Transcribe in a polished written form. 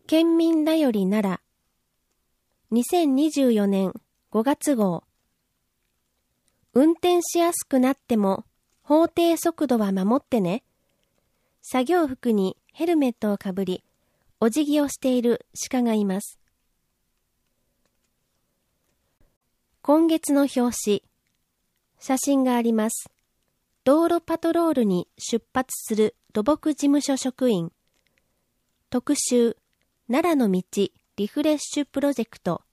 県民だより奈良2024年5月号。運転しやすくなっても法定速度は守ってね。作業服にヘルメットをかぶり、お辞儀をしている鹿がいます。今月の表紙、写真があります。道路パトロールに出発する土木事務所職員。特集、奈良の道リフレッシュプロジェクト